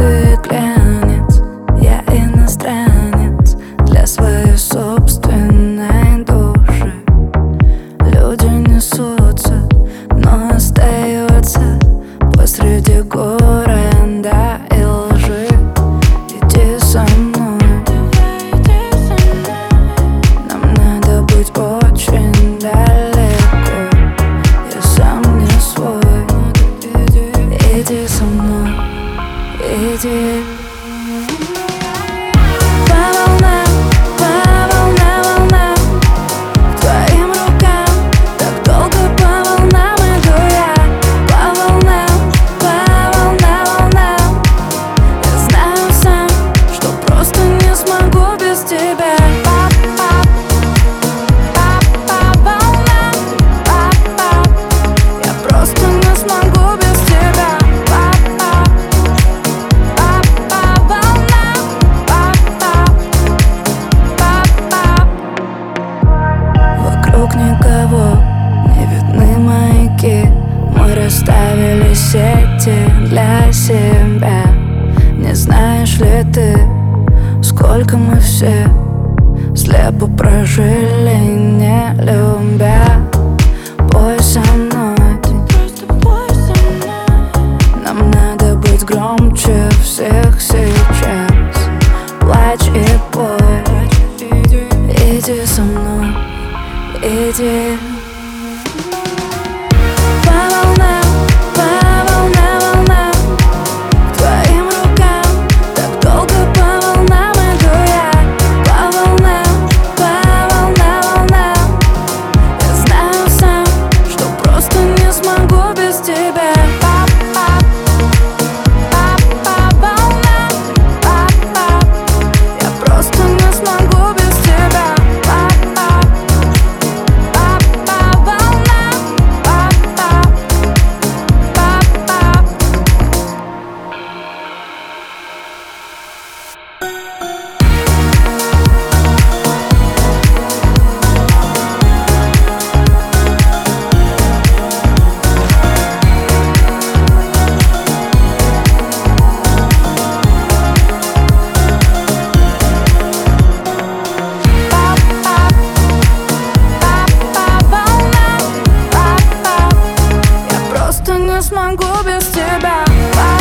ты глянец, я иностранец для своей собственной души. Люди несутся, но остается посреди города и лжи. Иди со мной, нам надо быть очень далеко. Я сам не свой. Иди со мной, иди. Никого, не видны маяки. Мы расставили сети для себя. Не знаешь ли ты, сколько мы все слепо прожили, не любя? Пой со мной, нам надо быть громче всех сейчас. Плачь и пой, иди со мной, иди. Не смогу без тебя.